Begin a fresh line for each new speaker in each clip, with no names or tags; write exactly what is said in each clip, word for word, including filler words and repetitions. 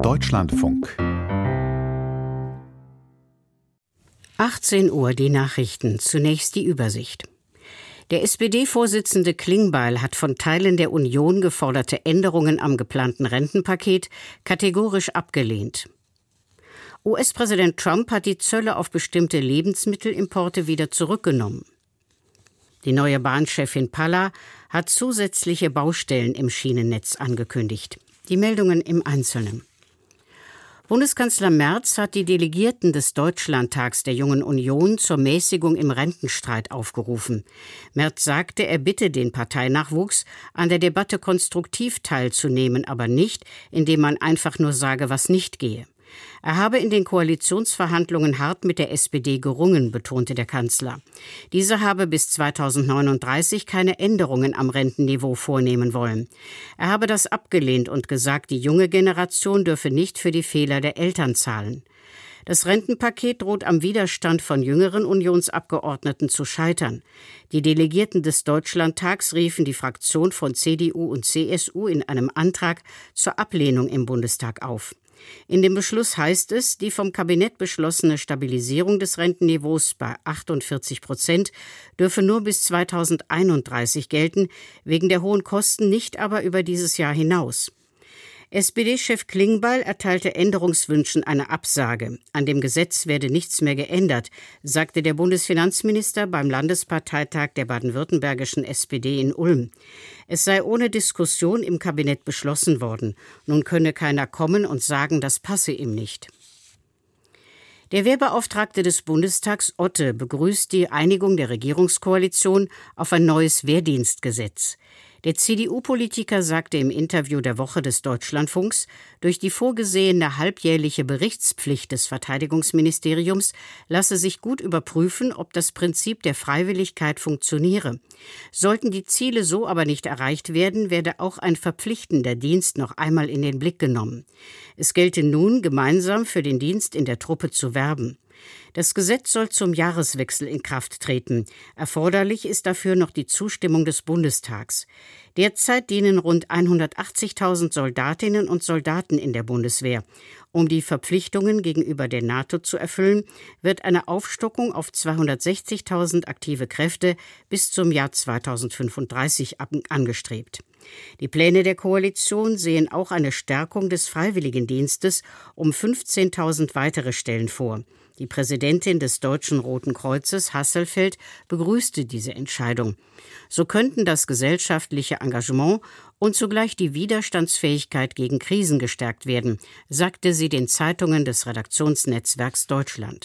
Deutschlandfunk.
achtzehn Uhr die Nachrichten. Zunächst die Übersicht. Der S P D-Vorsitzende Klingbeil hat von Teilen der Union geforderte Änderungen am geplanten Rentenpaket kategorisch abgelehnt. U S-Präsident Trump hat die Zölle auf bestimmte Lebensmittelimporte wieder zurückgenommen. Die neue Bahnchefin Palla hat zusätzliche Baustellen im Schienennetz angekündigt. Die Meldungen im Einzelnen. Bundeskanzler Merz hat die Delegierten des Deutschlandtags der Jungen Union zur Mäßigung im Rentenstreit aufgerufen. Merz sagte, er bitte den Parteinachwuchs, an der Debatte konstruktiv teilzunehmen, aber nicht, indem man einfach nur sage, was nicht gehe. Er habe in den Koalitionsverhandlungen hart mit der S P D gerungen, betonte der Kanzler. Diese habe bis zweitausendneununddreißig keine Änderungen am Rentenniveau vornehmen wollen. Er habe das abgelehnt und gesagt, die junge Generation dürfe nicht für die Fehler der Eltern zahlen. Das Rentenpaket droht am Widerstand von jüngeren Unionsabgeordneten zu scheitern. Die Delegierten des Deutschlandtags riefen die Fraktion von C D U und C S U in einem Antrag zur Ablehnung im Bundestag auf. In dem Beschluss heißt es, die vom Kabinett beschlossene Stabilisierung des Rentenniveaus bei achtundvierzig Prozent dürfe nur bis zweitausendeinunddreißig gelten, wegen der hohen Kosten nicht aber über dieses Jahr hinaus. S P D-Chef Klingbeil erteilte Änderungswünschen eine Absage. An dem Gesetz werde nichts mehr geändert, sagte der Bundesfinanzminister beim Landesparteitag der baden-württembergischen S P D in Ulm. Es sei ohne Diskussion im Kabinett beschlossen worden. Nun könne keiner kommen und sagen, das passe ihm nicht. Der Wehrbeauftragte des Bundestags Otte begrüßt die Einigung der Regierungskoalition auf ein neues Wehrdienstgesetz. Der C D U-Politiker sagte im Interview der Woche des Deutschlandfunks, durch die vorgesehene halbjährliche Berichtspflicht des Verteidigungsministeriums lasse sich gut überprüfen, ob das Prinzip der Freiwilligkeit funktioniere. Sollten die Ziele so aber nicht erreicht werden, werde auch ein verpflichtender Dienst noch einmal in den Blick genommen. Es gelte nun, gemeinsam für den Dienst in der Truppe zu werben. Das Gesetz soll zum Jahreswechsel in Kraft treten. Erforderlich ist dafür noch die Zustimmung des Bundestags. Derzeit dienen rund hundertachtzigtausend Soldatinnen und Soldaten in der Bundeswehr. Um die Verpflichtungen gegenüber der NATO zu erfüllen, wird eine Aufstockung auf zweihundertsechzigtausend aktive Kräfte bis zum Jahr zweitausendfünfunddreißig angestrebt. Die Pläne der Koalition sehen auch eine Stärkung des Freiwilligendienstes um fünfzehntausend weitere Stellen vor. Die Präsidentin des Deutschen Roten Kreuzes, Hasselfeld, begrüßte diese Entscheidung. So könnten das gesellschaftliche Engagement und zugleich die Widerstandsfähigkeit gegen Krisen gestärkt werden, sagte sie den Zeitungen des Redaktionsnetzwerks Deutschland.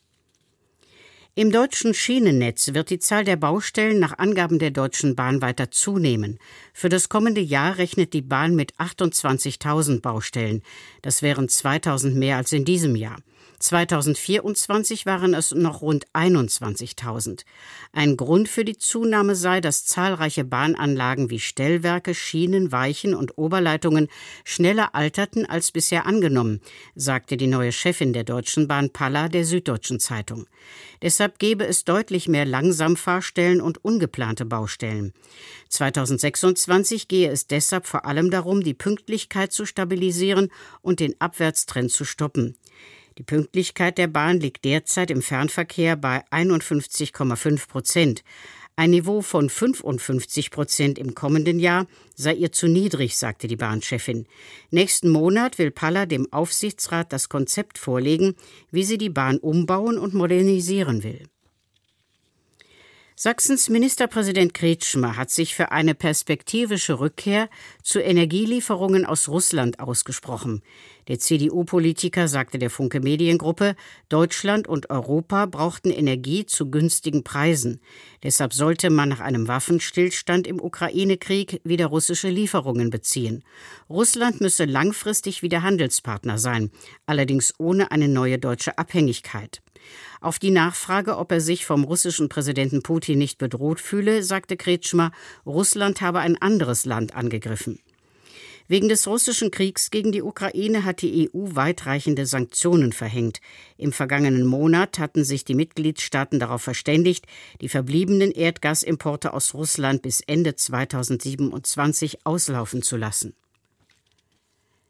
Im deutschen Schienennetz wird die Zahl der Baustellen nach Angaben der Deutschen Bahn weiter zunehmen. Für das kommende Jahr rechnet die Bahn mit achtundzwanzigtausend Baustellen. Das wären zweitausend mehr als in diesem Jahr. zweitausendvierundzwanzig waren es noch rund einundzwanzigtausend. Ein Grund für die Zunahme sei, dass zahlreiche Bahnanlagen wie Stellwerke, Schienen, Weichen und Oberleitungen schneller alterten als bisher angenommen, sagte die neue Chefin der Deutschen Bahn Palla der Süddeutschen Zeitung. Deshalb gebe es deutlich mehr Langsamfahrstellen und ungeplante Baustellen. zweitausendsechsundzwanzig gehe es deshalb vor allem darum, die Pünktlichkeit zu stabilisieren und den Abwärtstrend zu stoppen. Die Pünktlichkeit der Bahn liegt derzeit im Fernverkehr bei einundfünfzig Komma fünf Prozent. Ein Niveau von fünfundfünfzig Prozent im kommenden Jahr sei ihr zu niedrig, sagte die Bahnchefin. Nächsten Monat will Palla dem Aufsichtsrat das Konzept vorlegen, wie sie die Bahn umbauen und modernisieren will. Sachsens Ministerpräsident Kretschmer hat sich für eine perspektivische Rückkehr zu Energielieferungen aus Russland ausgesprochen. Der C D U-Politiker sagte der Funke Mediengruppe, Deutschland und Europa brauchten Energie zu günstigen Preisen. Deshalb sollte man nach einem Waffenstillstand im Ukraine-Krieg wieder russische Lieferungen beziehen. Russland müsse langfristig wieder Handelspartner sein, allerdings ohne eine neue deutsche Abhängigkeit. Auf die Nachfrage, ob er sich vom russischen Präsidenten Putin nicht bedroht fühle, sagte Kretschmer, Russland habe ein anderes Land angegriffen. Wegen des russischen Kriegs gegen die Ukraine hat die E U weitreichende Sanktionen verhängt. Im vergangenen Monat hatten sich die Mitgliedstaaten darauf verständigt, die verbliebenen Erdgasimporte aus Russland bis Ende zweitausendsiebenundzwanzig auslaufen zu lassen.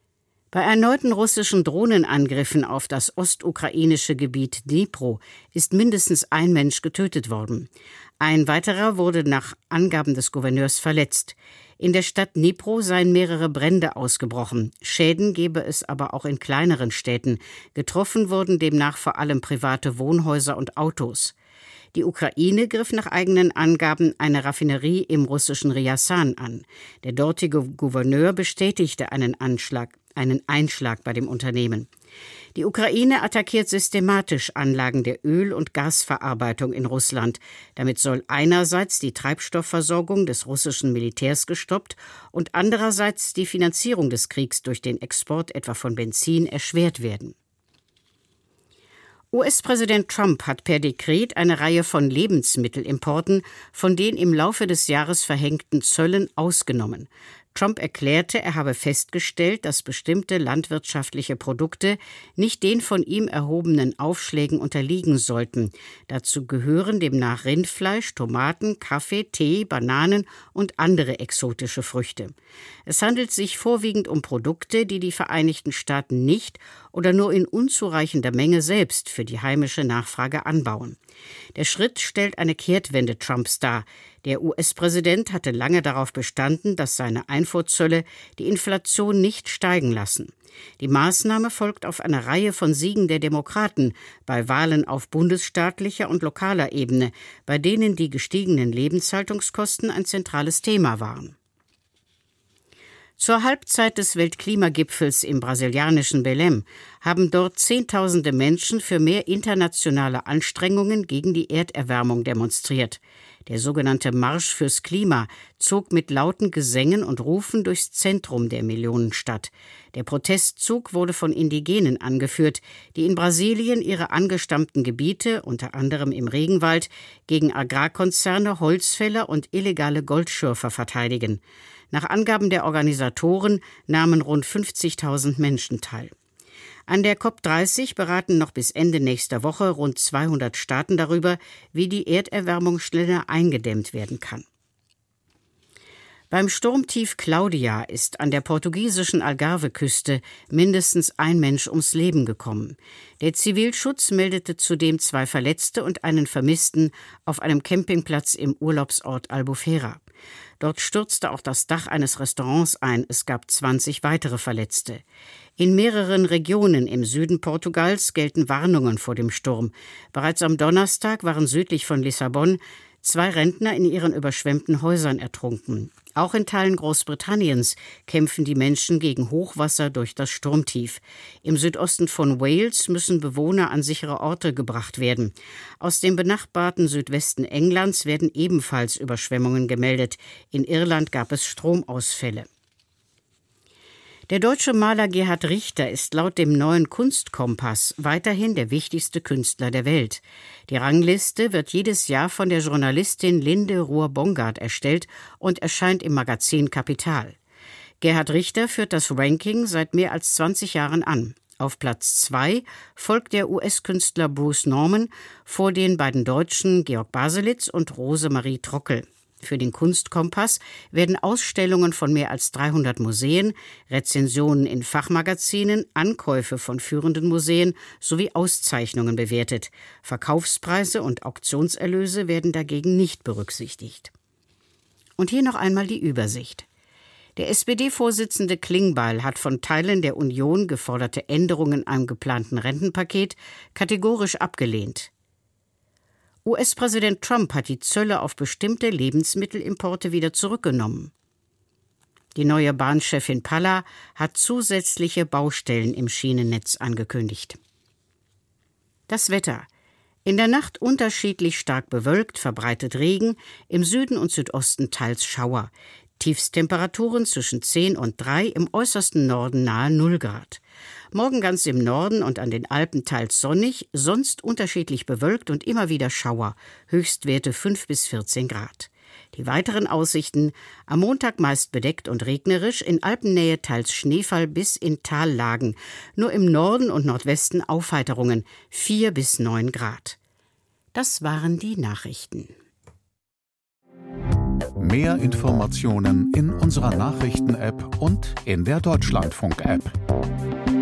Bei erneuten russischen Drohnenangriffen auf das ostukrainische Gebiet Dnipro ist mindestens ein Mensch getötet worden. Ein weiterer wurde nach Angaben des Gouverneurs verletzt. In der Stadt Dnipro seien mehrere Brände ausgebrochen. Schäden gebe es aber auch in kleineren Städten. Getroffen wurden demnach vor allem private Wohnhäuser und Autos. Die Ukraine griff nach eigenen Angaben eine Raffinerie im russischen Rjasan an. Der dortige Gouverneur bestätigte einen Anschlag, einen Einschlag bei dem Unternehmen. Die Ukraine attackiert systematisch Anlagen der Öl- und Gasverarbeitung in Russland. Damit soll einerseits die Treibstoffversorgung des russischen Militärs gestoppt und andererseits die Finanzierung des Kriegs durch den Export etwa von Benzin erschwert werden. U S-Präsident Trump hat per Dekret eine Reihe von Lebensmittelimporten von den im Laufe des Jahres verhängten Zöllen ausgenommen. Trump erklärte, er habe festgestellt, dass bestimmte landwirtschaftliche Produkte nicht den von ihm erhobenen Aufschlägen unterliegen sollten. Dazu gehören demnach Rindfleisch, Tomaten, Kaffee, Tee, Bananen und andere exotische Früchte. Es handelt sich vorwiegend um Produkte, die die Vereinigten Staaten nicht oder nur in unzureichender Menge selbst für die heimische Nachfrage anbauen. Der Schritt stellt eine Kehrtwende Trumps dar. Der U S-Präsident hatte lange darauf bestanden, dass seine Einfuhrzölle die Inflation nicht steigen lassen. Die Maßnahme folgt auf eine Reihe von Siegen der Demokraten bei Wahlen auf bundesstaatlicher und lokaler Ebene, bei denen die gestiegenen Lebenshaltungskosten ein zentrales Thema waren. Zur Halbzeit des Weltklimagipfels im brasilianischen Belém haben dort Zehntausende Menschen für mehr internationale Anstrengungen gegen die Erderwärmung demonstriert. Der sogenannte Marsch fürs Klima zog mit lauten Gesängen und Rufen durchs Zentrum der Millionenstadt. Der Protestzug wurde von Indigenen angeführt, die in Brasilien ihre angestammten Gebiete, unter anderem im Regenwald, gegen Agrarkonzerne, Holzfäller und illegale Goldschürfer verteidigen. Nach Angaben der Organisatoren nahmen rund fünfzigtausend Menschen teil. An der COP dreißig beraten noch bis Ende nächster Woche rund zweihundert Staaten darüber, wie die Erderwärmung schneller eingedämmt werden kann. Beim Sturmtief Claudia ist an der portugiesischen Algarve-Küste mindestens ein Mensch ums Leben gekommen. Der Zivilschutz meldete zudem zwei Verletzte und einen Vermissten auf einem Campingplatz im Urlaubsort Albufeira. Dort stürzte auch das Dach eines Restaurants ein. Es gab zwanzig weitere Verletzte. In mehreren Regionen im Süden Portugals gelten Warnungen vor dem Sturm. Bereits am Donnerstag waren südlich von Lissabon zwei Rentner in ihren überschwemmten Häusern ertrunken. Auch in Teilen Großbritanniens kämpfen die Menschen gegen Hochwasser durch das Sturmtief. Im Südosten von Wales müssen Bewohner an sichere Orte gebracht werden. Aus dem benachbarten Südwesten Englands werden ebenfalls Überschwemmungen gemeldet. In Irland gab es Stromausfälle. Der deutsche Maler Gerhard Richter ist laut dem neuen Kunstkompass weiterhin der wichtigste Künstler der Welt. Die Rangliste wird jedes Jahr von der Journalistin Linde Ruhr-Bongard erstellt und erscheint im Magazin Kapital. Gerhard Richter führt das Ranking seit mehr als zwanzig Jahren an. Auf Platz zwei folgt der U S-Künstler Bruce Norman vor den beiden Deutschen Georg Baselitz und Rosemarie Trockel. Für den Kunstkompass werden Ausstellungen von mehr als dreihundert Museen, Rezensionen in Fachmagazinen, Ankäufe von führenden Museen sowie Auszeichnungen bewertet. Verkaufspreise und Auktionserlöse werden dagegen nicht berücksichtigt. Und hier noch einmal die Übersicht. Der S P D-Vorsitzende Klingbeil hat von Teilen der Union geforderte Änderungen am geplanten Rentenpaket kategorisch abgelehnt. U S-Präsident Trump hat die Zölle auf bestimmte Lebensmittelimporte wieder zurückgenommen. Die neue Bahnchefin Palla hat zusätzliche Baustellen im Schienennetz angekündigt. Das Wetter. In der Nacht unterschiedlich stark bewölkt, verbreitet Regen, im Süden und Südosten teils Schauer. Tiefstemperaturen zwischen zehn und drei, im äußersten Norden nahe null Grad. Morgen ganz im Norden und an den Alpen teils sonnig, sonst unterschiedlich bewölkt und immer wieder Schauer, Höchstwerte fünf bis vierzehn Grad. Die weiteren Aussichten: am Montag meist bedeckt und regnerisch, in Alpennähe teils Schneefall bis in Tallagen, nur im Norden und Nordwesten Aufheiterungen, vier bis neun Grad. Das waren die Nachrichten.
Mehr Informationen in unserer Nachrichten-App und in der Deutschlandfunk-App.